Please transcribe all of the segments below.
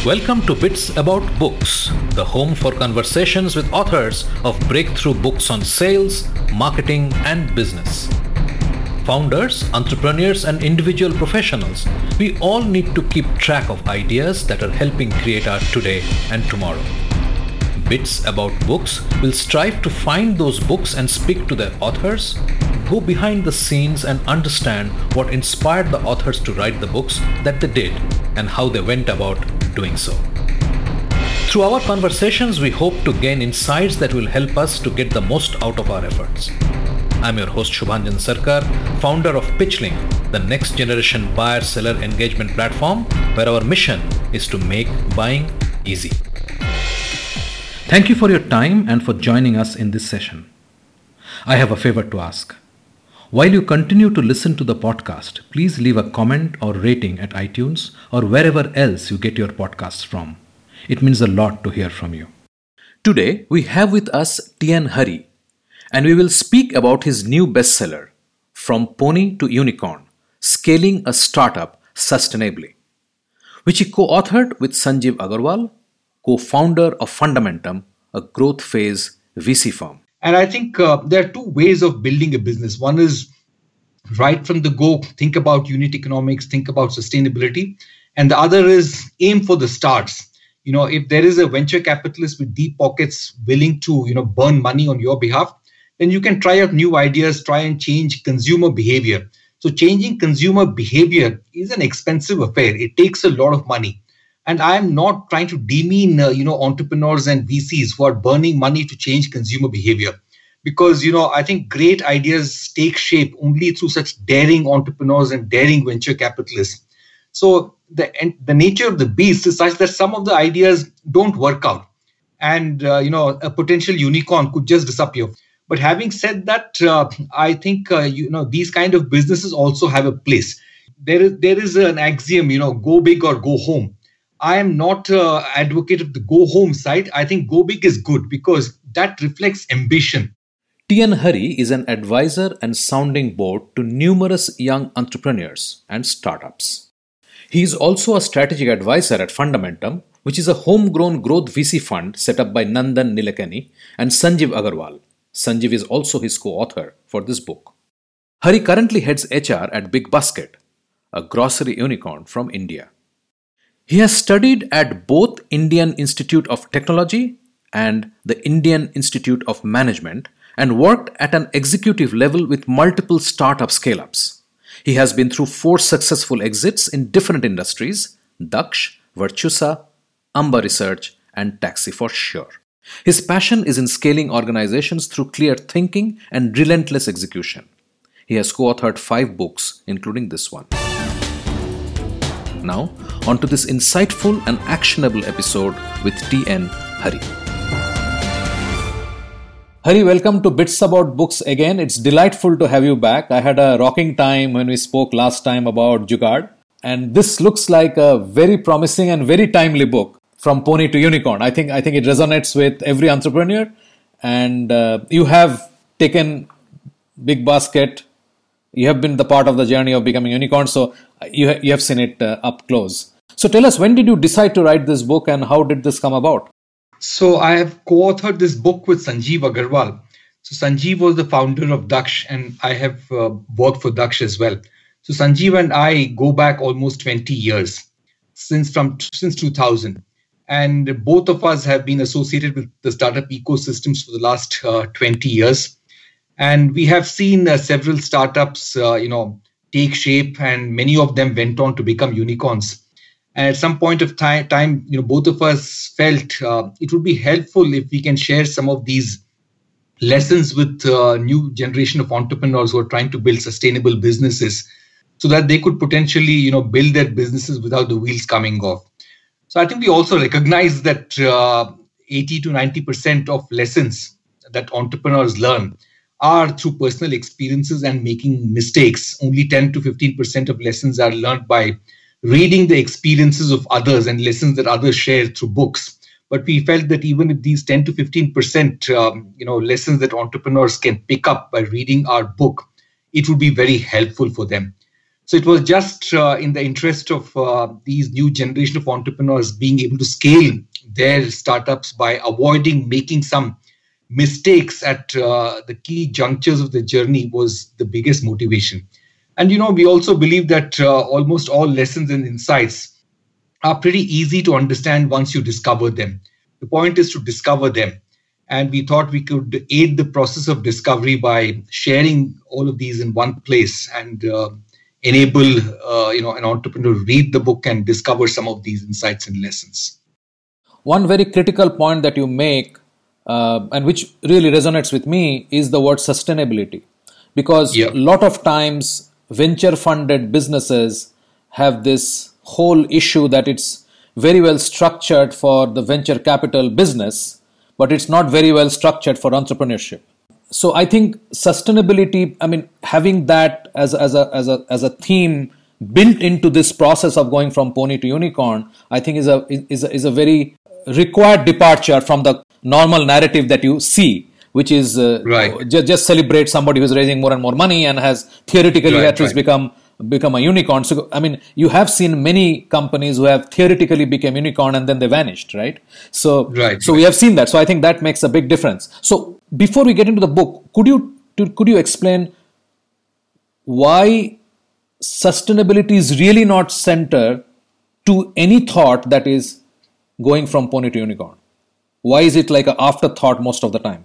Welcome to Bits About Books, the home for conversations with authors of breakthrough books on sales, marketing, and business. Founders, entrepreneurs, and individual professionals, we all need to keep track of ideas that are helping create our today and tomorrow. Bits About Books will strive to find those books and speak to their authors, go behind the scenes and understand what inspired the authors to write the books that they did and how they went about doing so. Through our conversations, we hope to gain insights that will help us to get the most out of our efforts. I'm your host Shubhanjan Sarkar, founder of PitchLink, the next generation buyer-seller engagement platform where our mission is to make buying easy. Thank you for your time and for joining us in this session. I have a favor to ask. While you continue to listen to the podcast, please leave a comment or rating at iTunes or wherever else you get your podcasts from. It means a lot to hear from you. Today, we have with us T.N. Hari, and we will speak about his new bestseller, From Pony to Unicorn, Scaling a Startup Sustainably, which he co-authored with Sanjeev Agarwal, co-founder of Fundamentum, a growth phase VC firm. And I think there are two ways of building a business. One is right from the go, think about unit economics, think about sustainability. And the other is aim for the stars. If there is a venture capitalist with deep pockets willing to, burn money on your behalf, then you can try out new ideas, try and change consumer behavior. So changing consumer behavior is an expensive affair. It takes a lot of money. And I'm not trying to demean, entrepreneurs and VCs who are burning money to change consumer behavior. Because, I think great ideas take shape only through such daring entrepreneurs and daring venture capitalists. So the nature of the beast is such that some of the ideas don't work out. And, a potential unicorn could just disappear. But having said that, I think, these kind of businesses also have a place. There is an axiom, go big or go home. I am not an advocate of the go home side. I think go big is good because that reflects ambition. T.N. Hari is an advisor and sounding board to numerous young entrepreneurs and startups. He is also a strategic advisor at Fundamentum, which is a homegrown growth VC fund set up by Nandan Nilekani and Sanjeev Agarwal. Sanjeev is also his co-author for this book. Hari currently heads HR at Big Basket, a grocery unicorn from India. He has studied at both Indian Institute of Technology and the Indian Institute of Management and worked at an executive level with multiple startup scale-ups. He has been through 4 successful exits in different industries: Daksh, Virtusa, Amba Research, and Taxi for Sure. His passion is in scaling organizations through clear thinking and relentless execution. He has co-authored 5 books, including this one. Now, on to this insightful and actionable episode with T.N. Hari. Hari, welcome to Bits About Books again. It's delightful to have you back. I had a rocking time when we spoke last time about Jugaad. And this looks like a very promising and very timely book, From Pony to Unicorn. I think it resonates with every entrepreneur. And you have taken Big Basket. You have been the part of the journey of becoming a unicorn, so you have seen it up close. So tell us, when did you decide to write this book and how did this come about? So I have co-authored this book with Sanjeev Agarwal. So Sanjeev was the founder of Daksh and I have worked for Daksh as well. So Sanjeev and I go back almost 20 years, since 2000. And both of us have been associated with the startup ecosystems for the last 20 years. And we have seen several startups, take shape, and many of them went on to become unicorns. And at some point of time, both of us felt it would be helpful if we can share some of these lessons with new generation of entrepreneurs who are trying to build sustainable businesses, so that they could potentially, build their businesses without the wheels coming off. So I think we also recognize that 80 to 90% of lessons that entrepreneurs learn are through personal experiences and making mistakes. Only 10 to 15% of lessons are learned by reading the experiences of others and lessons that others share through books. But we felt that even if these 10 to 15%, lessons that entrepreneurs can pick up by reading our book, it would be very helpful for them. So it was just in the interest of these new generation of entrepreneurs being able to scale their startups by avoiding making some mistakes at the key junctures of the journey was the biggest motivation. And, we also believe that almost all lessons and insights are pretty easy to understand once you discover them. The point is to discover them. And we thought we could aid the process of discovery by sharing all of these in one place and enable an entrepreneur to read the book and discover some of these insights and lessons. One very critical point that you make, and which really resonates with me, is the word sustainability. Because a lot of times venture-funded businesses have this whole issue that it's very well structured for the venture capital business, but it's not very well structured for entrepreneurship. So I think sustainability, having that as a theme built into this process of going from pony to unicorn, I think is a very required departure from the normal narrative that you see, which is just celebrate somebody who's raising more and more money and has theoretically at least become a unicorn. So, you have seen many companies who have theoretically become unicorn and then they vanished, right? So we have seen that. So I think that makes a big difference. So before we get into the book, could you explain why sustainability is really not centered to any thought that is going from pony to unicorn? Why is it like an afterthought most of the time?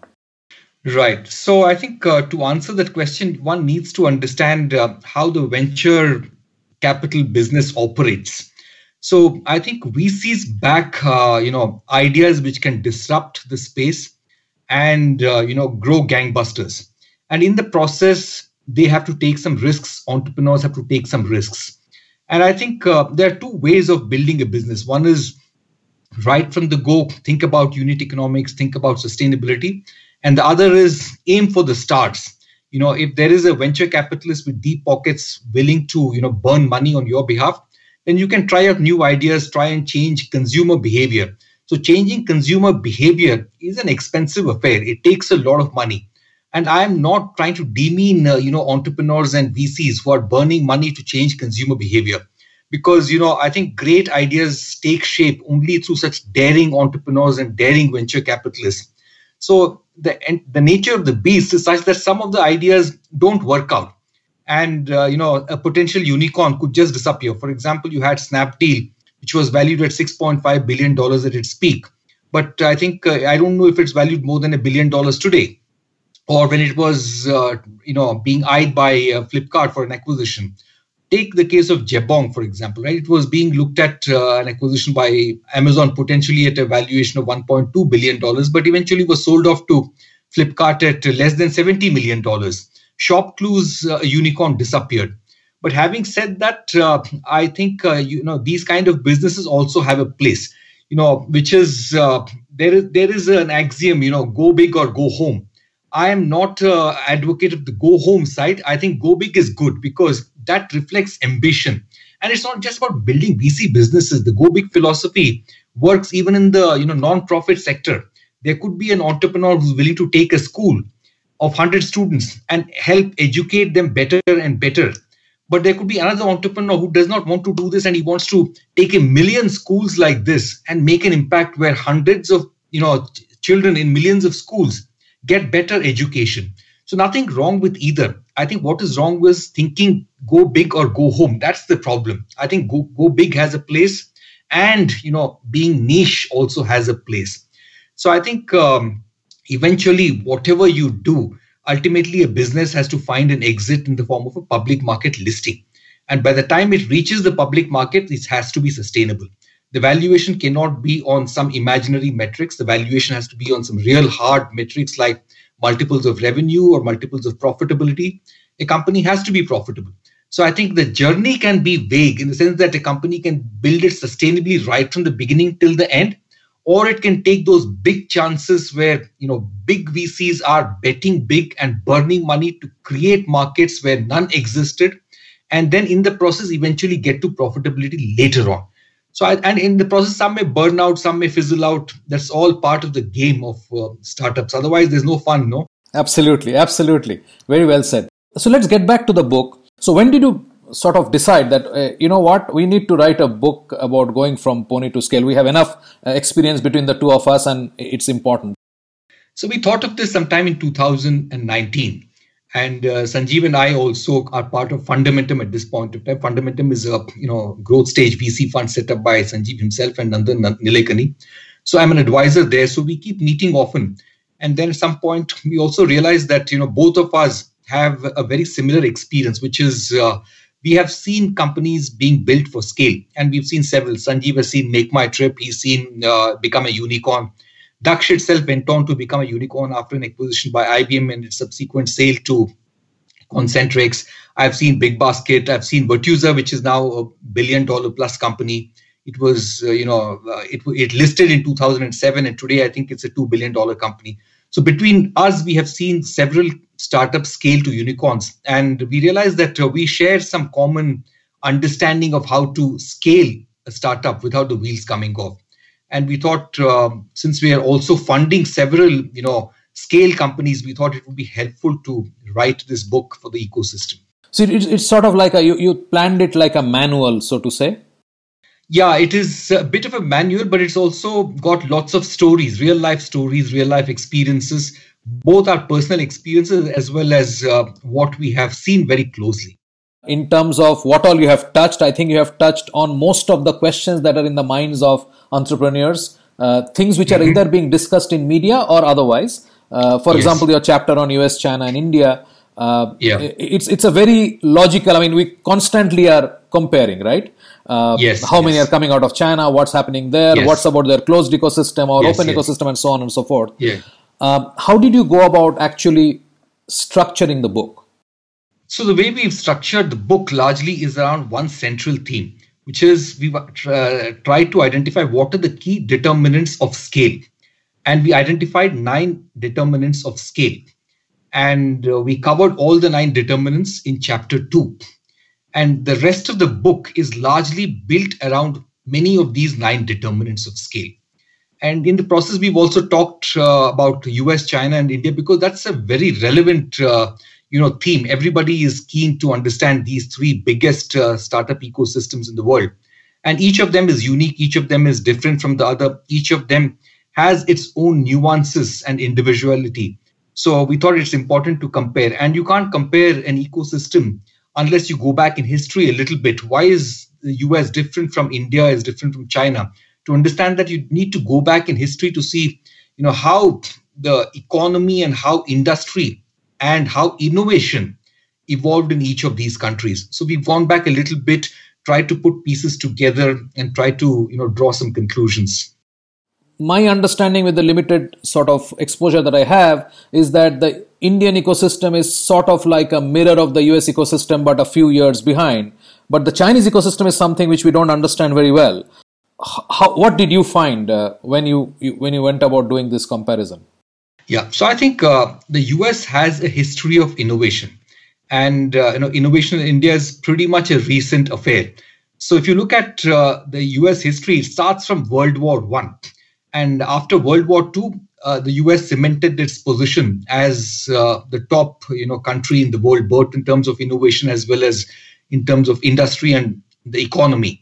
Right. So I think to answer that question, one needs to understand how the venture capital business operates. So I think VCs back, ideas which can disrupt the space and, grow gangbusters. And in the process, they have to take some risks. Entrepreneurs have to take some risks. And I think there are two ways of building a business. One is right from the go, think about unit economics, think about sustainability. And the other is aim for the stars. If there is a venture capitalist with deep pockets willing to, burn money on your behalf, then you can try out new ideas, try and change consumer behavior. So changing consumer behavior is an expensive affair. It takes a lot of money. And I'm not trying to demean, entrepreneurs and VCs who are burning money to change consumer behavior. Because, I think great ideas take shape only through such daring entrepreneurs and daring venture capitalists. So the nature of the beast is such that some of the ideas don't work out. And, a potential unicorn could just disappear. For example, you had Snapdeal, which was valued at $6.5 billion at its peak. But I think, I don't know if it's valued more than $1 billion today. Or when it was, being eyed by Flipkart for an acquisition. Take the case of Jabong, for example, right? It was being looked at an acquisition by Amazon potentially at a valuation of $1.2 billion, but eventually was sold off to Flipkart at less than $70 million. ShopClue's unicorn disappeared. But having said that, I think, these kind of businesses also have a place, which is, there is an axiom, go big or go home. I am not an advocate of the go home side. I think go big is good because that reflects ambition. And it's not just about building VC businesses. The go big philosophy works even in the non-profit sector. There could be an entrepreneur who's willing to take a school of 100 students and help educate them better and better. But there could be another entrepreneur who does not want to do this and he wants to take 1 million schools like this and make an impact where hundreds of children in millions of schools get better education. So nothing wrong with either. I think what is wrong was thinking go big or go home. That's the problem. I think go big has a place and, being niche also has a place. So I think eventually whatever you do, ultimately a business has to find an exit in the form of a public market listing. And by the time it reaches the public market, it has to be sustainable. The valuation cannot be on some imaginary metrics. The valuation has to be on some real hard metrics like multiples of revenue or multiples of profitability. A company has to be profitable. So I think the journey can be vague in the sense that a company can build it sustainably right from the beginning till the end, or it can take those big chances where, big VCs are betting big and burning money to create markets where none existed. And then in the process, eventually get to profitability later on. So, and in the process, some may burn out, some may fizzle out. That's all part of the game of startups. Otherwise, there's no fun, no? Absolutely. Very well said. So let's get back to the book. So when did you sort of decide that, you know what, we need to write a book about going from pony to scale? We have enough experience between the two of us and it's important. So we thought of this sometime in 2019. And Sanjeev and I also are part of Fundamentum at this point of time. Fundamentum is a growth stage VC fund set up by Sanjeev himself and Nandan Nilekani. So I'm an advisor there. So we keep meeting often. And then at some point, we also realized that both of us have a very similar experience, which is we have seen companies being built for scale. And we've seen several. Sanjeev has seen Make My Trip. He's seen become a unicorn. Daksh itself went on to become a unicorn after an acquisition by IBM and its subsequent sale to Concentrix. I've seen BigBasket. I've seen Virtusa, which is now a $1 billion plus company. It was, it listed in 2007, and today I think it's a $2 billion company. So between us, we have seen several startups scale to unicorns, and we realized that we share some common understanding of how to scale a startup without the wheels coming off. And we thought, since we are also funding several, scale companies, we thought it would be helpful to write this book for the ecosystem. So it's sort of like you planned it like a manual, so to say? Yeah, it is a bit of a manual, but it's also got lots of stories, real life experiences. Both are personal experiences as well as what we have seen very closely. In terms of what all you have touched, I think you have touched on most of the questions that are in the minds of entrepreneurs, things which are either being discussed in media or otherwise. For example, your chapter on US, China and India, it's a very logical, we constantly are comparing, right? How many are coming out of China, what's happening there, what's about their closed ecosystem or open ecosystem and so on and so forth. How did you go about actually structuring the book? So the way we've structured the book largely is around one central theme, which is we've tried to identify what are the key determinants of scale. And we identified 9 determinants of scale. And we covered all the 9 determinants in chapter 2. And the rest of the book is largely built around many of these 9 determinants of scale. And in the process, we've also talked about US, China, and India, because that's a very relevant theme. Everybody is keen to understand these 3 biggest startup ecosystems in the world. And each of them is unique. Each of them is different from the other. Each of them has its own nuances and individuality. So we thought it's important to compare. And you can't compare an ecosystem unless you go back in history a little bit. Why is the US different from India, is different from China? To understand that, you need to go back in history to see, how the economy and how industry and how innovation evolved in each of these countries. So we've gone back a little bit, tried to put pieces together and try to, draw some conclusions. My understanding with the limited sort of exposure that I have is that the Indian ecosystem is sort of like a mirror of the US ecosystem, but a few years behind. But the Chinese ecosystem is something which we don't understand very well. What did you find when you went about doing this comparison? Yeah, so I think the US has a history of innovation, and innovation in India is pretty much a recent affair. So if you look at the US history, it starts from World War I, and after World War II, the US cemented its position as the top country in the world, both in terms of innovation as well as in terms of industry and the economy.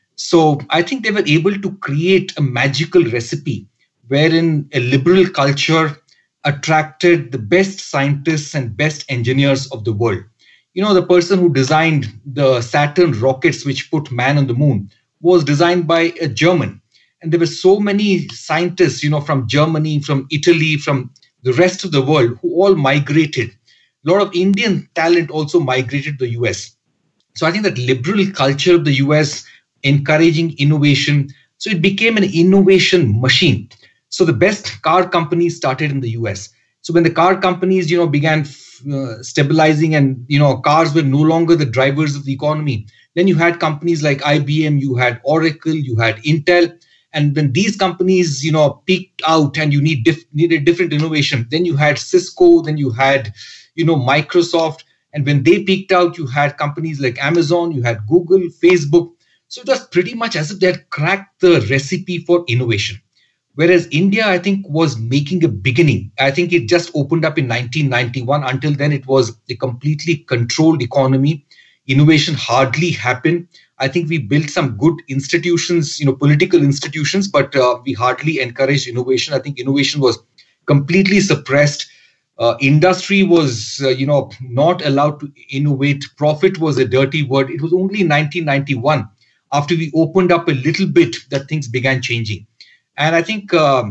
So I think they were able to create a magical recipe wherein a liberal culture attracted the best scientists and best engineers of the world. The person who designed the Saturn rockets, which put man on the moon, was designed by a German. And there were so many scientists, from Germany, from Italy, from the rest of the world, who all migrated. A lot of Indian talent also migrated to the US. So I think that liberal culture of the US encouraging innovation. So it became an innovation machine. So the best car companies started in the US. So when the car companies, began stabilizing and, cars were no longer the drivers of the economy, then you had companies like IBM, you had Oracle, you had Intel. And when these companies, peaked out and you needed different innovation, then you had Cisco, then you had, Microsoft. And when they peaked out, you had companies like Amazon, you had Google, Facebook. So it was pretty much as if they had cracked the recipe for innovation. Whereas India, I think, was making a beginning. I think it just opened up in 1991. Until then, it was a completely controlled economy. innovation hardly happened. I think we built some good institutions, political institutions, but we hardly encouraged innovation. I think innovation was completely suppressed. Industry was, not allowed to innovate. Profit was a dirty word. It was only in 1991, after we opened up a little bit, that things began changing. And I think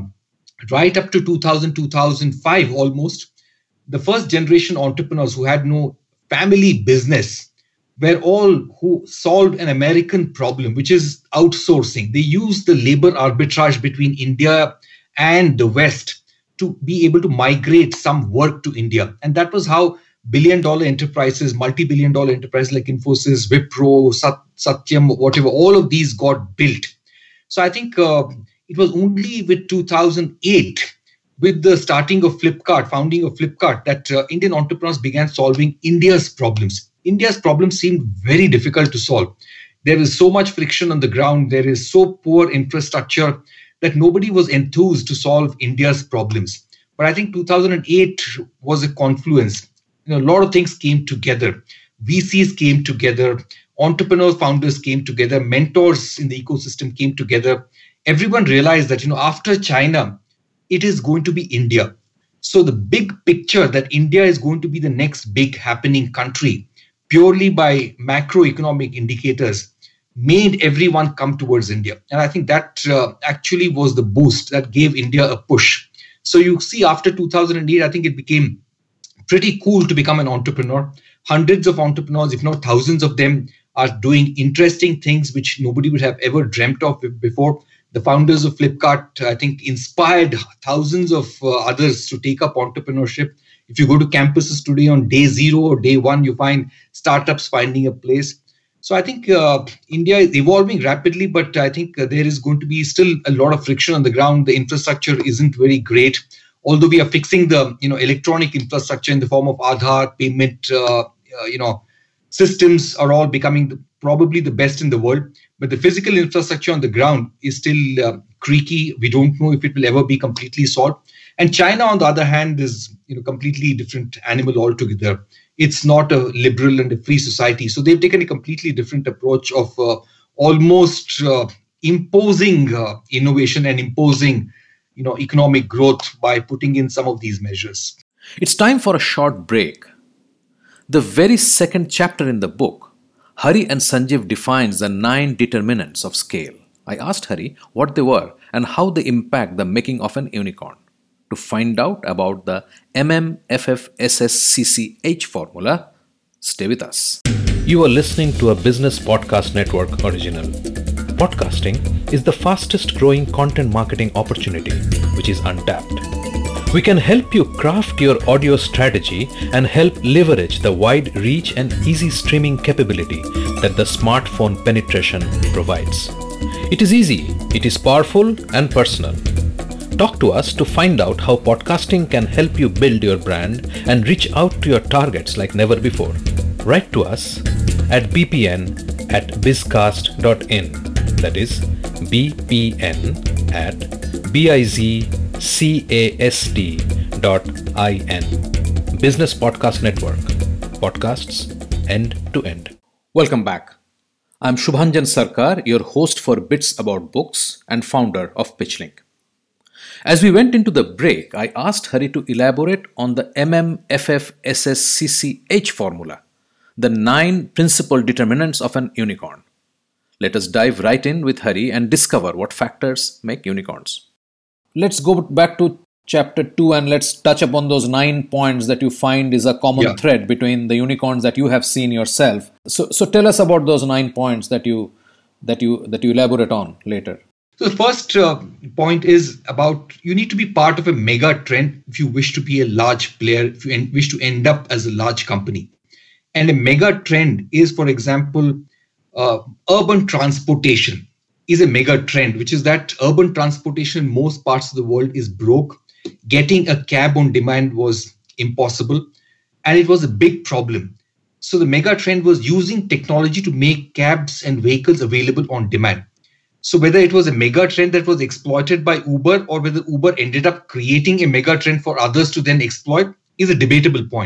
right up to 2000, 2005 almost, the first generation entrepreneurs who had no family business were all who solved an American problem, which is outsourcing. They used the labor arbitrage between India and the West to be able to migrate some work to India. And that was how billion-dollar enterprises, multi-billion-dollar enterprises like Infosys, Wipro, Satyam, whatever, all of these got built. So I think it was only with 2008, with the starting of Flipkart, founding of Flipkart, that Indian entrepreneurs began solving India's problems. India's problems seemed very difficult to solve. There is so much friction on the ground. There is so poor infrastructure that nobody was enthused to solve India's problems. But I think 2008 was a confluence. A lot of things came together. VCs came together. Entrepreneur founders came together. Mentors in the ecosystem came together. Everyone realized that, after China, it is going to be India. So the big picture that India is going to be the next big happening country, purely by macroeconomic indicators, made everyone come towards India. And I think that actually was the boost that gave India a push. So you see, after 2008, I think it became pretty cool to become an entrepreneur. Hundreds of entrepreneurs, if not thousands of them, are doing interesting things which nobody would have ever dreamt of before. The founders of Flipkart, I think, inspired thousands of others to take up entrepreneurship. If you go to campuses today on day 0 or day 1, you find startups finding a place. So I think India is evolving rapidly, but I think there is going to be still a lot of friction on the ground. The infrastructure isn't very great. Although we are fixing the electronic infrastructure in the form of Aadhaar, payment, systems are all becoming probably the best in the world. But the physical infrastructure on the ground is still creaky. We don't know if it will ever be completely solved. And China, on the other hand, is completely different animal altogether. It's not a liberal and a free society. So they've taken a completely different approach of almost imposing innovation and imposing economic growth by putting in some of these measures. It's time for a short break. The very second chapter in the book, Hari and Sanjeev defines the 9 determinants of scale. I asked Hari what they were and how they impact the making of an unicorn. To find out about the MMFFSSCCH formula, stay with us. You are listening to a Business Podcast Network original. Podcasting is the fastest growing content marketing opportunity, which is untapped. We can help you craft your audio strategy and help leverage the wide reach and easy streaming capability that the smartphone penetration provides. It is easy, it is powerful and personal. Talk to us to find out how podcasting can help you build your brand and reach out to your targets like never before. Write to us at bpn@bizcast.in. That is bpn@bizcast.in. Business Podcast Network. Podcasts end to end. Welcome back. I'm Shubhanjan Sarkar, your host for Bits About Books and founder of PitchLink. As we went into the break, I asked Hari to elaborate on the MMFFSSCCH formula, the 9 principal determinants of an unicorn. Let us dive right in with Hari and discover what factors make unicorns. Let's go back to chapter 2 and let's touch upon those 9 points that you find is a common thread between the unicorns that you have seen yourself. So tell us about those 9 points that you elaborate on later. So the first point is about you need to be part of a mega trend if you wish to be a large player, if you wish to end up as a large company. And a mega trend is, for example, urban transportation is a mega trend, which is that urban transportation in most parts of the world is broke. Getting a cab on demand was impossible, and it was a big problem. So the mega trend was using technology to make cabs and vehicles available on demand. So whether it was a mega trend that was exploited by Uber or whether Uber ended up creating a mega trend for others to then exploit is a debatable point.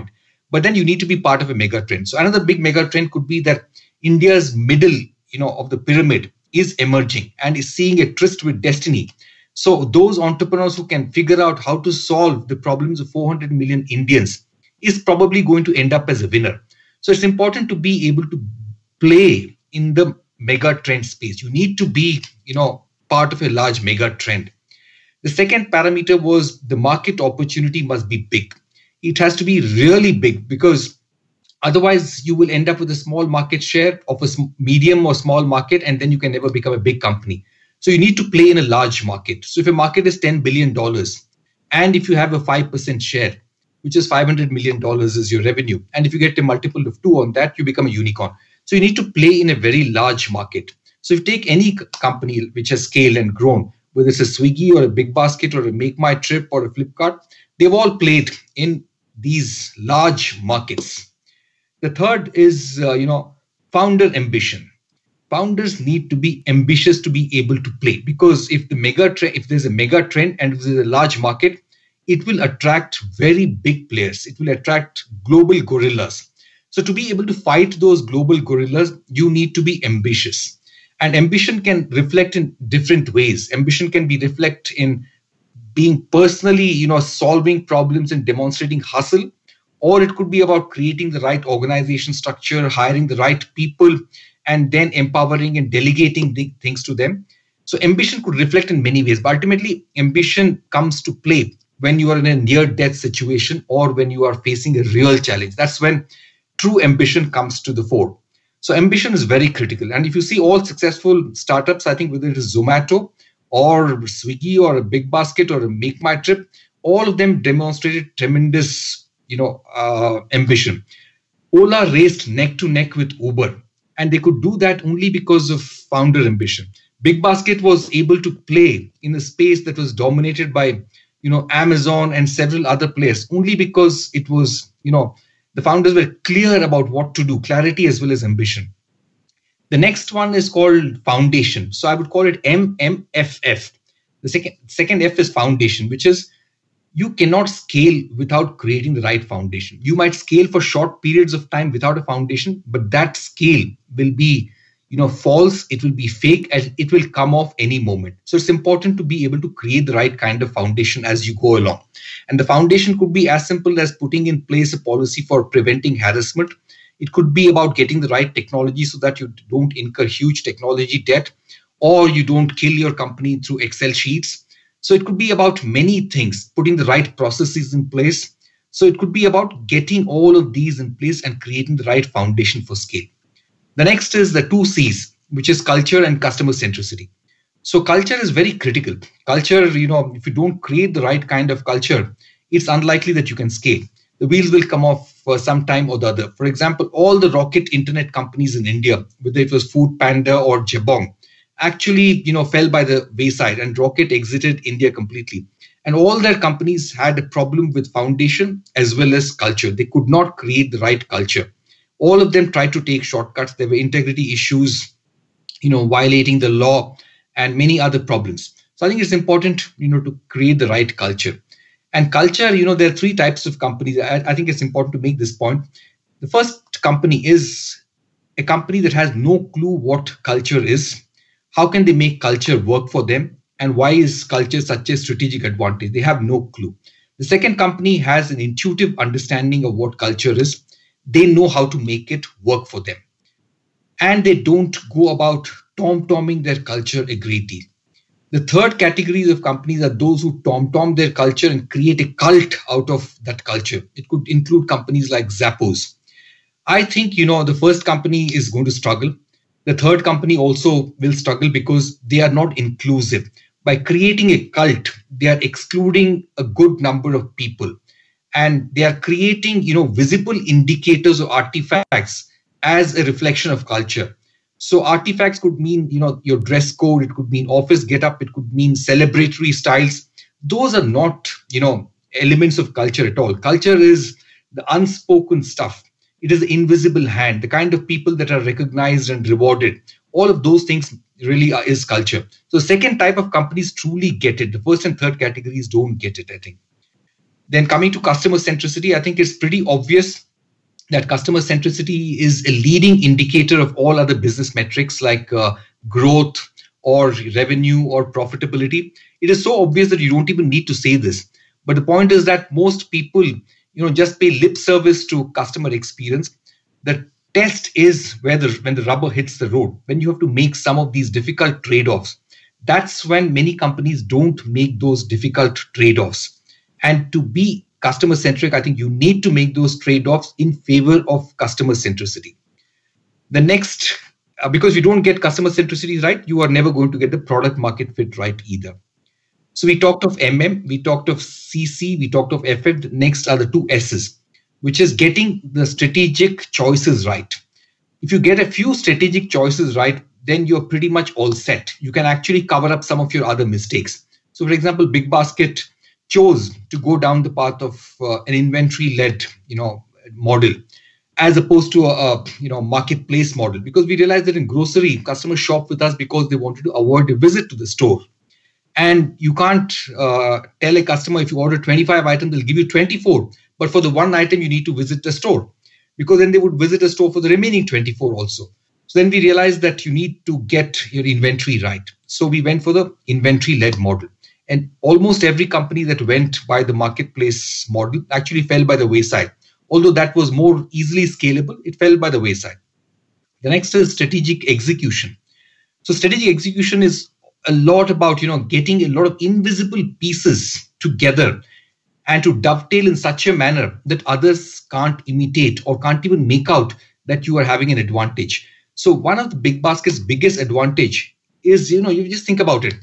but then you need to be part of a mega trend. So another big mega trend could be that India's middle, of the pyramid is emerging and is seeing a tryst with destiny. So those entrepreneurs who can figure out how to solve the problems of 400 million Indians is probably going to end up as a winner. So it's important to be able to play in the mega trend space. You need to be, part of a large mega trend. The second parameter was the market opportunity must be big. It has to be really big, because otherwise you will end up with a small market share of a medium or small market, and then you can never become a big company. So you need to play in a large market. So if a market is $10 billion, and if you have a 5% share, which is $500 million is your revenue, and if you get a multiple of 2 on that, you become a unicorn. So you need to play in a very large market. So if you take any company which has scaled and grown, whether it's a Swiggy or a Big Basket or a Make My Trip or a Flipkart, they've all played in these large markets. The third is, founder ambition. Founders need to be ambitious to be able to play, because if there's a mega trend and if there's a large market, it will attract very big players. It will attract global gorillas. So to be able to fight those global gorillas, you need to be ambitious. And ambition can reflect in different ways. Ambition can be reflect in being personally, solving problems and demonstrating hustle, or it could be about creating the right organization structure, hiring the right people, and then empowering and delegating things to them. So ambition could reflect in many ways, but ultimately ambition comes to play when you are in a near-death situation or when you are facing a real challenge. That's when true ambition comes to the fore. So ambition is very critical. And if you see all successful startups, I think whether it is Zomato or Swiggy or a Big Basket or a Make My Trip, all of them demonstrated tremendous, ambition. Ola raced neck to neck with Uber, and they could do that only because of founder ambition. Big Basket was able to play in a space that was dominated by, Amazon and several other players, only because it was, the founders were clear about what to do, clarity as well as ambition. The next one is called foundation. So I would call it MMFF. The second F is foundation, which is you cannot scale without creating the right foundation. You might scale for short periods of time without a foundation, but that scale will be, false, it will be fake, and it will come off any moment. So it's important to be able to create the right kind of foundation as you go along. And the foundation could be as simple as putting in place a policy for preventing harassment. It could be about getting the right technology so that you don't incur huge technology debt, or you don't kill your company through Excel sheets. So it could be about many things, putting the right processes in place. So it could be about getting all of these in place and creating the right foundation for scale. The next is the 2 C's, which is culture and customer centricity. So culture is very critical. Culture, if you don't create the right kind of culture, it's unlikely that you can scale. The wheels will come off for some time or the other. For example, all the rocket internet companies in India, whether it was Food Panda or Jabong, actually, fell by the wayside, and Rocket exited India completely. And all their companies had a problem with foundation as well as culture. They could not create the right culture. All of them tried to take shortcuts. There were integrity issues, violating the law and many other problems. So I think it's important, to create the right culture. And culture, there are 3 types of companies. I think it's important to make this point. The first company is a company that has no clue what culture is. How can they make culture work for them? And why is culture such a strategic advantage? They have no clue. The second company has an intuitive understanding of what culture is. They know how to make it work for them. And they don't go about tom-tomming their culture a great deal. The third category of companies are those who tom-tom their culture and create a cult out of that culture. It could include companies like Zappos. I think, the first company is going to struggle. The third company also will struggle because they are not inclusive. By creating a cult, they are excluding a good number of people. And they are creating, visible indicators or artifacts as a reflection of culture. So artifacts could mean, your dress code. It could mean office getup. It could mean celebratory styles. Those are not, elements of culture at all. Culture is the unspoken stuff. It is the invisible hand, the kind of people that are recognized and rewarded. All of those things really is culture. So the second type of companies truly get it. The first and third categories don't get it, I think. Then coming to customer centricity, I think it's pretty obvious that customer centricity is a leading indicator of all other business metrics like growth or revenue or profitability. It is so obvious that you don't even need to say this. But the point is that most people, just pay lip service to customer experience. The test is when the rubber hits the road, when you have to make some of these difficult trade-offs. That's when many companies don't make those difficult trade-offs. And to be customer-centric, I think you need to make those trade-offs in favor of customer centricity. The next, because you don't get customer centricity right, you are never going to get the product market fit right either. So we talked of MM, we talked of CC, we talked of FF. Next are the two S's, which is getting the strategic choices right. If you get a few strategic choices right, then you're pretty much all set. You can actually cover up some of your other mistakes. So for example, BigBasket chose to go down the path of an inventory-led, model, as opposed to a marketplace model, because we realized that in grocery, customers shop with us because they wanted to avoid a visit to the store. And you can't tell a customer if you order 25 items, they'll give you 24. But for the one item, you need to visit the store, because then they would visit a store for the remaining 24 also. So then we realized that you need to get your inventory right. So we went for the inventory-led model. And almost every company that went by the marketplace model actually fell by the wayside. Although that was more easily scalable, it fell by the wayside. The next is strategic execution. So strategic execution is a lot about, getting a lot of invisible pieces together and to dovetail in such a manner that others can't imitate or can't even make out that you are having an advantage. So one of the BigBasket's biggest advantage is, you just think about it.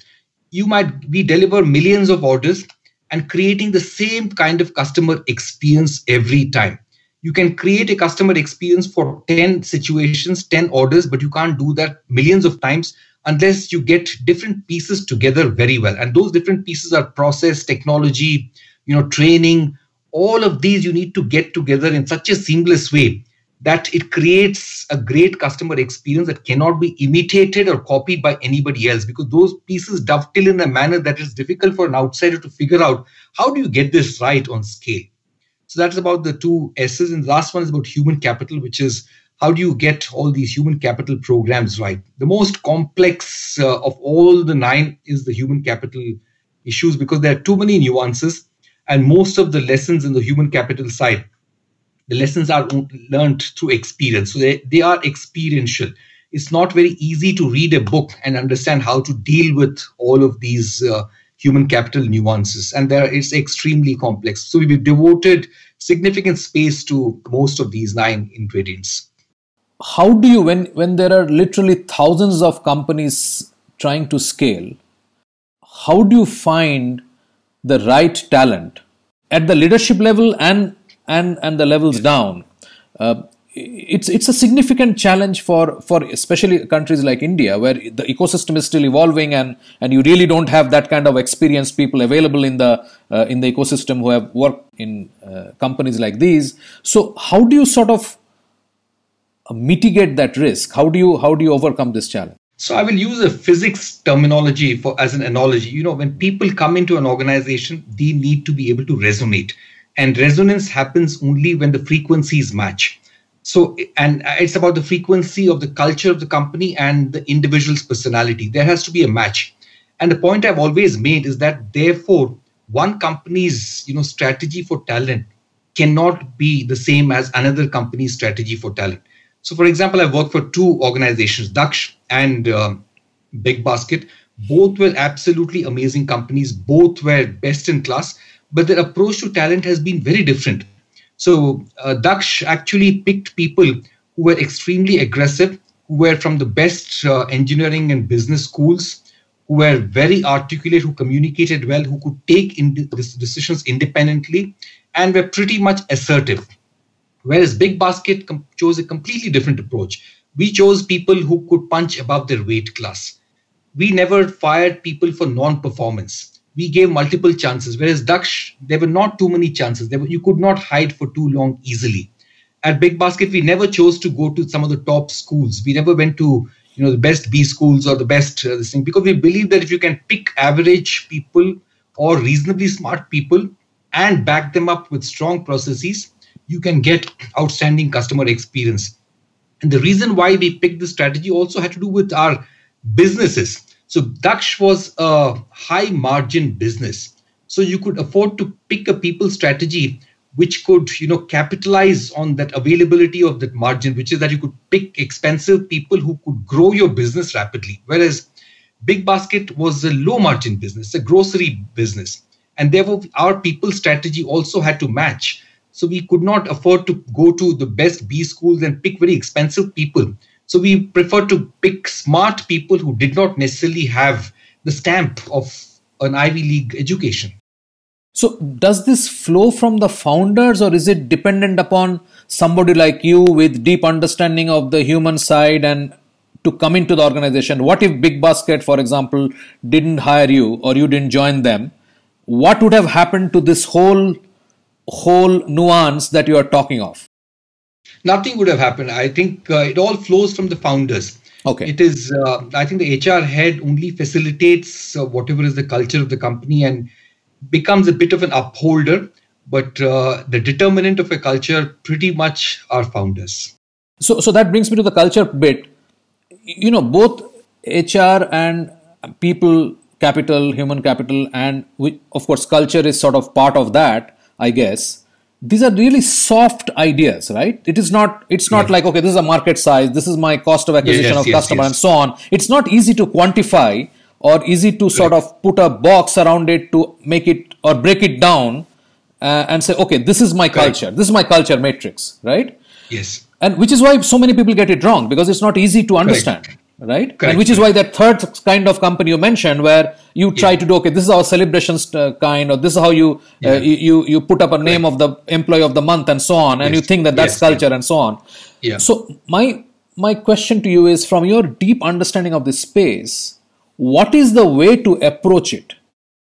We deliver millions of orders and creating the same kind of customer experience every time. You can create a customer experience for 10 situations, 10 orders, but you can't do that millions of times unless you get different pieces together very well. And those different pieces are process, technology, training. All of these you need to get together in such a seamless way that it creates a great customer experience that cannot be imitated or copied by anybody else, because those pieces dovetail in a manner that is difficult for an outsider to figure out. How do you get this right on scale? So that's about the two S's. And the last one is about human capital, which is how do you get all these human capital programs right? The most complex of all the 9 is the human capital issues, because there are too many nuances, and most of the lessons in the human capital side, the lessons are learned through experience. So they are experiential. It's not very easy to read a book and understand how to deal with all of these human capital nuances. And it's extremely complex. So we've devoted significant space to most of these 9 ingredients. How do you, when there are literally thousands of companies trying to scale, how do you find the right talent at the leadership level and the levels down? It's a significant challenge for especially countries like India, where the ecosystem is still evolving and you really don't have that kind of experienced people available in the ecosystem who have worked in companies like these. So how do you sort of mitigate that risk? How do you overcome this challenge? So I will use a physics terminology as an analogy. When people come into an organization, they need to be able to resonate. And resonance happens only when the frequencies match. So, and it's about the frequency of the culture of the company and the individual's personality. There has to be a match. And the point I've always made is that, therefore, one company's strategy for talent cannot be the same as another company's strategy for talent. So, for example, I worked for 2 organizations, Daksh and BigBasket. Both were absolutely amazing companies. Both were best in class, but their approach to talent has been very different. So Daksh actually picked people who were extremely aggressive, who were from the best engineering and business schools, who were very articulate, who communicated well, who could take decisions independently, and were pretty much assertive. Whereas BigBasket chose a completely different approach. We chose people who could punch above their weight class. We never fired people for non-performance. We gave multiple chances. Whereas Daksh, there were not too many chances. You could not hide for too long easily. At BigBasket, we never chose to go to some of the top schools. We never went to the best B schools or the best this thing, because we believe that if you can pick average people or reasonably smart people and back them up with strong processes, you can get outstanding customer experience. And the reason why we picked this strategy also had to do with our businesses. So Daksh was a high margin business. So you could afford to pick a people strategy which could, capitalize on that availability of that margin, which is that you could pick expensive people who could grow your business rapidly. Whereas BigBasket was a low margin business, a grocery business. And therefore, our people strategy also had to match. So we could not afford to go to the best B schools and pick very expensive people. So we preferred to pick smart people who did not necessarily have the stamp of an Ivy League education. So does this flow from the founders, or is it dependent upon somebody like you with deep understanding of the human side and to come into the organization? What if BigBasket, for example, didn't hire you or you didn't join them? What would have happened to this whole nuance that you are talking of? Nothing would have happened. I think it all flows from the founders. Okay. It is, I think the HR head only facilitates whatever is the culture of the company and becomes a bit of an upholder. But the determinant of a culture pretty much are founders. So that brings me to the culture bit. Both HR and people capital, human capital, and of course, culture is sort of part of that, I guess. These are really soft ideas, right? It's not like, okay, this is a market size, this is my cost of acquisition of customer and so on. It's not easy to quantify or easy to sort of put a box around it to make it or break it down and say, okay, this is my culture. This is my culture matrix, right? Yes. And which is why so many people get it wrong, because it's not easy to understand. Right? Correct. And which is why that third kind of company you mentioned, where you try to do, okay, this is our celebrations kind, or this is how you you put up a name of the employee of the month and so on, and you think that's culture and so on. Yeah. So my question to you is, from your deep understanding of this space, what is the way to approach it?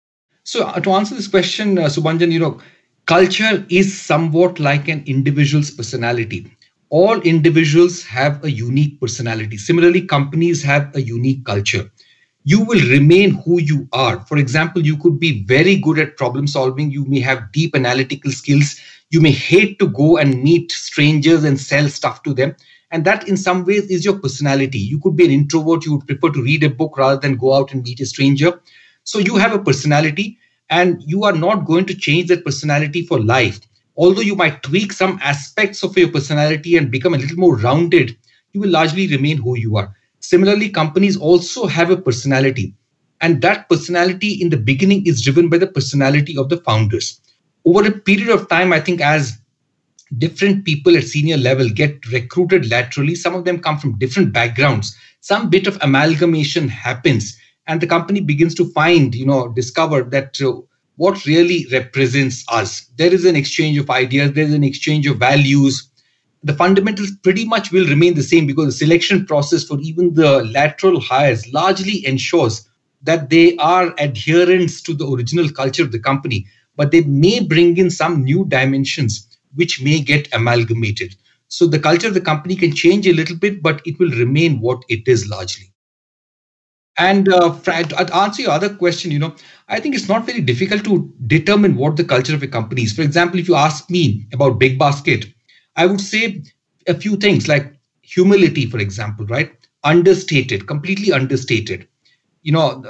So to answer this question, Subhanjan, culture is somewhat like an individual's personality. All individuals have a unique personality. Similarly, companies have a unique culture. You will remain who you are. For example, you could be very good at problem solving. You may have deep analytical skills. You may hate to go and meet strangers and sell stuff to them. And that in some ways is your personality. You could be an introvert. You would prefer to read a book rather than go out and meet a stranger. So you have a personality, and you are not going to change that personality for life. Although you might tweak some aspects of your personality and become a little more rounded, you will largely remain who you are. Similarly, companies also have a personality. And that personality in the beginning is driven by the personality of the founders. Over a period of time, I think as different people at senior level get recruited laterally, some of them come from different backgrounds, some bit of amalgamation happens, and the company begins to discover that what really represents us. There is an exchange of ideas, there is an exchange of values. The fundamentals pretty much will remain the same, because the selection process for even the lateral hires largely ensures that they are adherents to the original culture of the company, but they may bring in some new dimensions which may get amalgamated. So the culture of the company can change a little bit, but it will remain what it is largely. And to answer your other question, I think it's not very difficult to determine what the culture of a company is. For example, if you ask me about BigBasket, I would say a few things like humility, for example, right? Understated, completely understated. No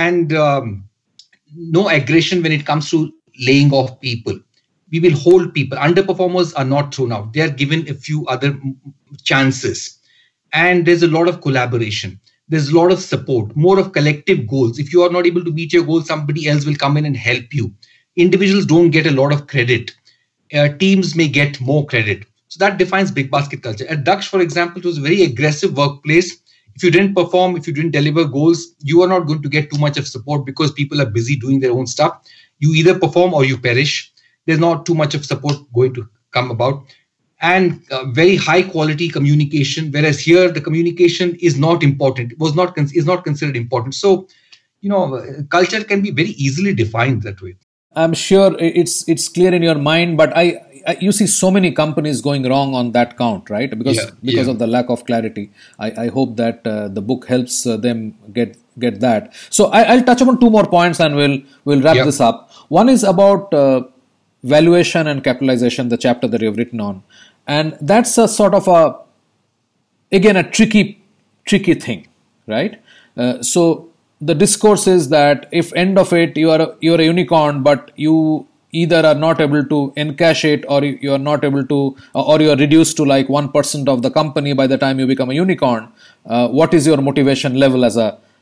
aggression when it comes to laying off people. We will hold people. Underperformers are not thrown out. They are given a few other chances. And there's a lot of collaboration. There's a lot of support, more of collective goals. If you are not able to meet your goals, somebody else will come in and help you. Individuals don't get a lot of credit. Teams may get more credit. So that defines BigBasket culture. At Daksh, for example, it was a very aggressive workplace. If you didn't perform, if you didn't deliver goals, you are not going to get too much of support because people are busy doing their own stuff. You either perform or you perish. There's not too much of support going to come about. And very high quality communication, whereas here the communication is not important. It is not considered important. So, culture can be very easily defined that way. I'm sure it's clear in your mind, but you see so many companies going wrong on that count, right? Because of the lack of clarity. I hope that the book helps them get that. So I'll touch upon two more points and we'll wrap this up. One is about valuation and capitalization, the chapter that you've written on. And that's a sort of again, a tricky thing, right? So the discourse is that if end of it, you're a unicorn, but you either are not able to encash it, or you are not able to, or you are reduced to like 1% of the company by the time you become a unicorn. What is your motivation level as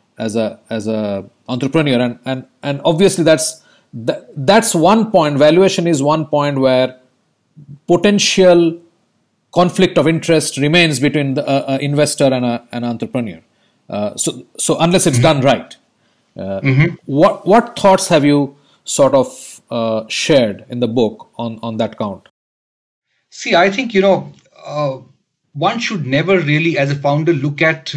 a entrepreneur? And obviously that's one point. Valuation is one point where potential conflict of interest remains between the investor and an entrepreneur. So unless it's done right, what thoughts have you sort of shared in the book on that count? See, I think one should never really, as a founder, look at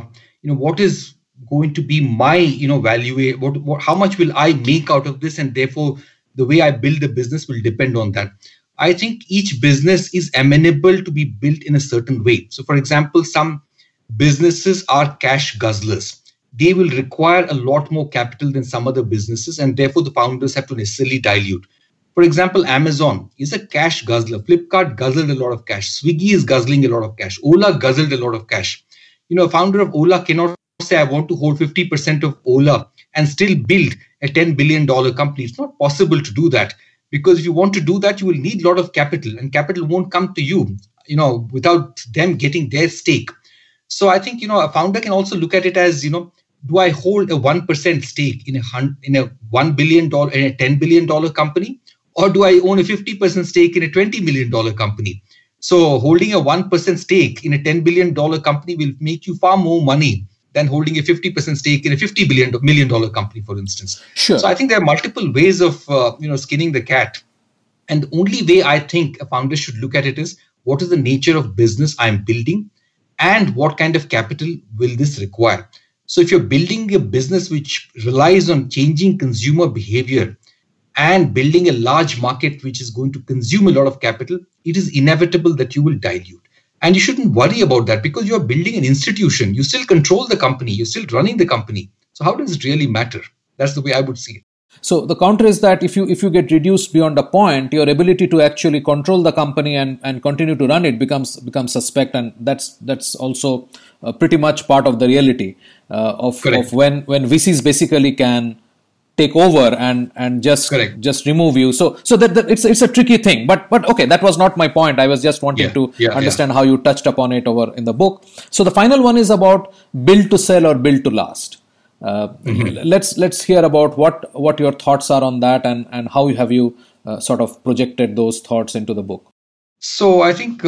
what is going to be my value. How much will I make out of this, and therefore the way I build the business will depend on that. I think each business is amenable to be built in a certain way. So, for example, some businesses are cash guzzlers. They will require a lot more capital than some other businesses, and therefore the founders have to necessarily dilute. For example, Amazon is a cash guzzler. Flipkart guzzled a lot of cash. Swiggy is guzzling a lot of cash. Ola guzzled a lot of cash. A founder of Ola cannot say, I want to hold 50% of Ola and still build a $10 billion company. It's not possible to do that, because if you want to do that, you will need a lot of capital, and capital won't come to you, without them getting their stake. So I think, a founder can also look at it as, do I hold a 1% stake in a $1 billion, in a $10 billion company? Or do I own a 50% stake in a $20 million company? So holding a 1% stake in a $10 billion company will make you far more money than holding a 50% stake in a $50 million company, for instance. Sure. So I think there are multiple ways of, skinning the cat. And the only way I think a founder should look at it is, what is the nature of business I'm building, and what kind of capital will this require? So if you're building a business which relies on changing consumer behavior and building a large market which is going to consume a lot of capital, it is inevitable that you will dilute. And you shouldn't worry about that, because you're building an institution. You still control the company. You're still running the company. So how does it really matter? That's the way I would see it. So the counter is that if you get reduced beyond a point, your ability to actually control the company and continue to run it becomes suspect, and that's also pretty much part of the reality of when VCs basically can take over and just remove you. So that it's a tricky thing. But okay, that was not my point. I was just wanting to understand how you touched upon it over in the book. So the final one is about build to sell or build to last. Let's hear about what your thoughts are on that, and how have you sort of projected those thoughts into the book. So I think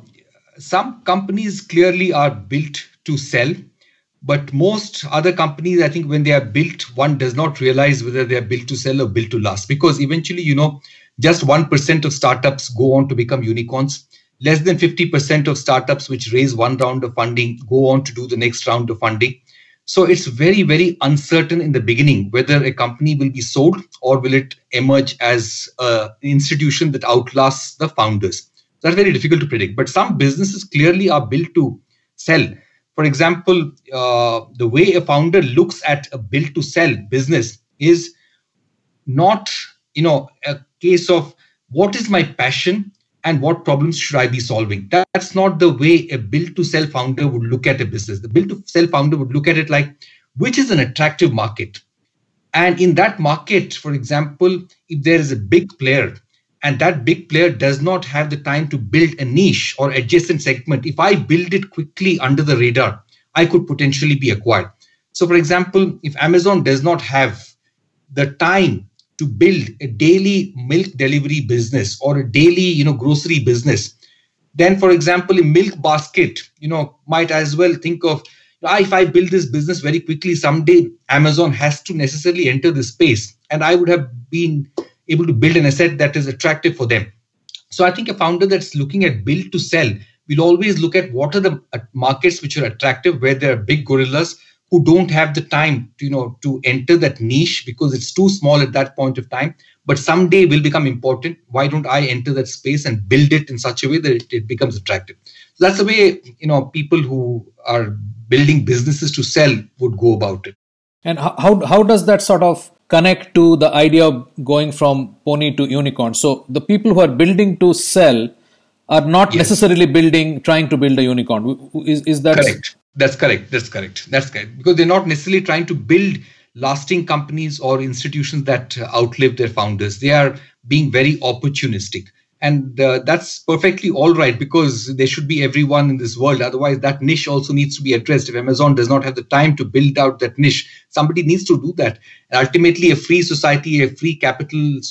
some companies clearly are built to sell, but most other companies, I think when they are built, one does not realize whether they are built to sell or built to last, because eventually, just 1% of startups go on to become unicorns. Less than 50% of startups which raise one round of funding go on to do the next round of funding. So it's very, very uncertain in the beginning whether a company will be sold or will it emerge as an institution that outlasts the founders. That's very difficult to predict. But some businesses clearly are built to sell. For example, the way a founder looks at a build to sell business is not, a case of what is my passion and what problems should I be solving. That's not the way a build to sell founder would look at a business. The build to sell founder would look at it like, which is an attractive market? And in that market, for example, if there is a big player and that big player does not have the time to build a niche or adjacent segment, if I build it quickly under the radar, I could potentially be acquired. So for example, if Amazon does not have the time to build a daily milk delivery business or a daily, grocery business, then for example, a milk basket, might as well think of, if I build this business very quickly, someday Amazon has to necessarily enter the space, and I would have been able to build an asset that is attractive for them. So I think a founder that's looking at build to sell will always look at what are the markets which are attractive, where there are big gorillas who don't have the time to enter that niche because it's too small at that point of time, but someday will become important. Why don't I enter that space and build it in such a way that it becomes attractive? So that's the way, people who are building businesses to sell would go about it. And how does that sort of connect to the idea of going from pony to unicorn. So the people who are building to sell are not necessarily trying to build a unicorn. Is that correct? That's correct. Because they're not necessarily trying to build lasting companies or institutions that outlive their founders. They are being very opportunistic. And that's perfectly all right, because there should be everyone in this world. Otherwise, that niche also needs to be addressed. If Amazon does not have the time to build out that niche, somebody needs to do that. And ultimately, a free society, a capitalist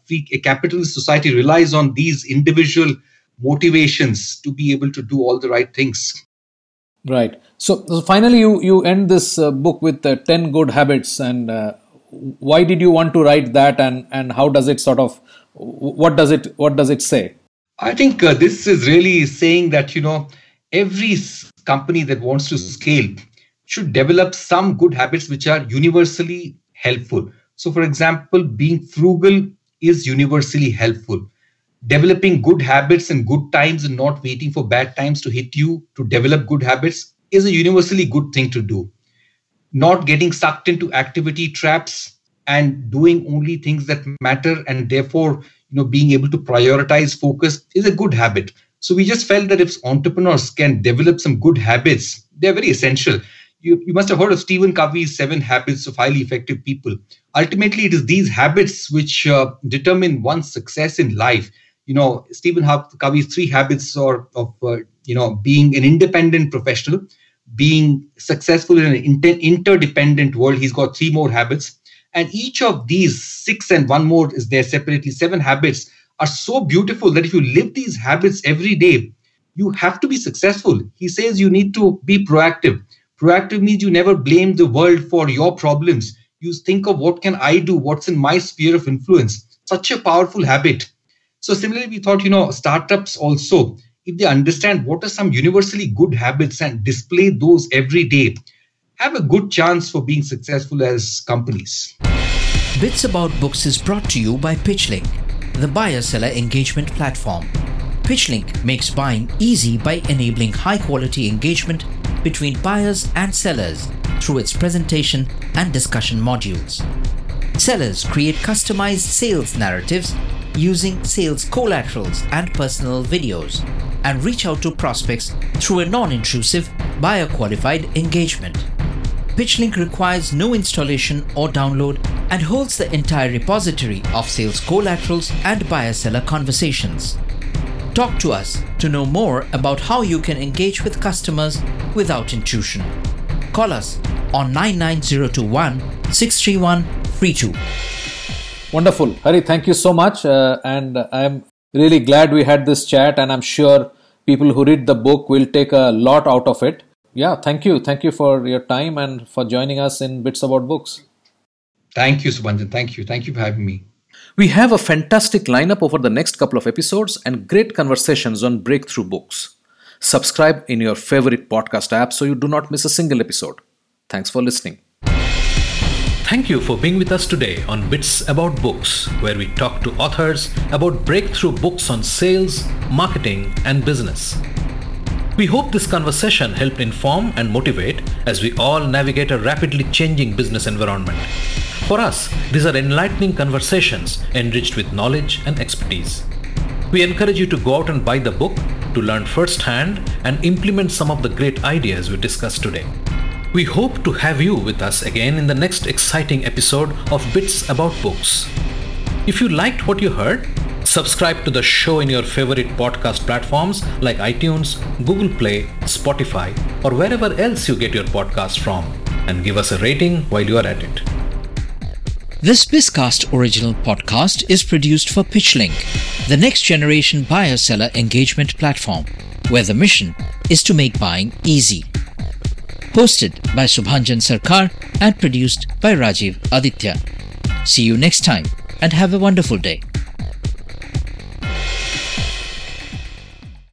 society relies on these individual motivations to be able to do all the right things. Right. So finally, you end this book with 10 good habits. And why did you want to write that? And how does it what does it say? I think this is really saying that, every company that wants to scale should develop some good habits which are universally helpful. So, for example, being frugal is universally helpful. Developing good habits in good times and not waiting for bad times to hit you to develop good habits is a universally good thing to do. Not getting sucked into activity traps and doing only things that matter, and therefore, being able to prioritize focus is a good habit. So we just felt that if entrepreneurs can develop some good habits, they're very essential. You must have heard of Stephen Covey's 7 Habits of Highly Effective People. Ultimately, it is these habits which determine one's success in life. Stephen Covey's 3 habits of being an independent professional, being successful in an interdependent world. He's got 3 more habits. And each of these 6 and 1 more is there separately. 7 habits are so beautiful that if you live these habits every day, you have to be successful. He says you need to be proactive. Proactive means you never blame the world for your problems. You think of what can I do? What's in my sphere of influence? Such a powerful habit. So similarly, we thought, startups also, if they understand what are some universally good habits and display those every day, have a good chance for being successful as companies. Bits About Books is brought to you by PitchLink, the buyer-seller engagement platform. PitchLink makes buying easy by enabling high-quality engagement between buyers and sellers through its presentation and discussion modules. Sellers create customized sales narratives using sales collaterals and personal videos and reach out to prospects through a non-intrusive, buyer-qualified engagement. PitchLink requires no installation or download and holds the entire repository of sales collaterals and buyer-seller conversations. Talk to us to know more about how you can engage with customers without intrusion. Call us on 99021 631 32. Wonderful. Hari, thank you so much. And I'm really glad we had this chat, and I'm sure people who read the book will take a lot out of it. Yeah, thank you. Thank you for your time and for joining us in Bits About Books. Thank you, Subhanjan. Thank you. Thank you for having me. We have a fantastic lineup over the next couple of episodes and great conversations on breakthrough books. Subscribe in your favorite podcast app so you do not miss a single episode. Thanks for listening. Thank you for being with us today on Bits About Books, where we talk to authors about breakthrough books on sales, marketing, and business. We hope this conversation helped inform and motivate as we all navigate a rapidly changing business environment. For us, these are enlightening conversations enriched with knowledge and expertise. We encourage you to go out and buy the book to learn firsthand and implement some of the great ideas we discussed today. We hope to have you with us again in the next exciting episode of Bits About Books. If you liked what you heard, subscribe to the show in your favorite podcast platforms like iTunes, Google Play, Spotify, or wherever else you get your podcast from, and give us a rating while you are at it. This Bizcast original podcast is produced for PitchLink, the next generation buyer-seller engagement platform, where the mission is to make buying easy. Hosted by Subhanjan Sarkar and produced by Rajiv Aditya. See you next time and have a wonderful day.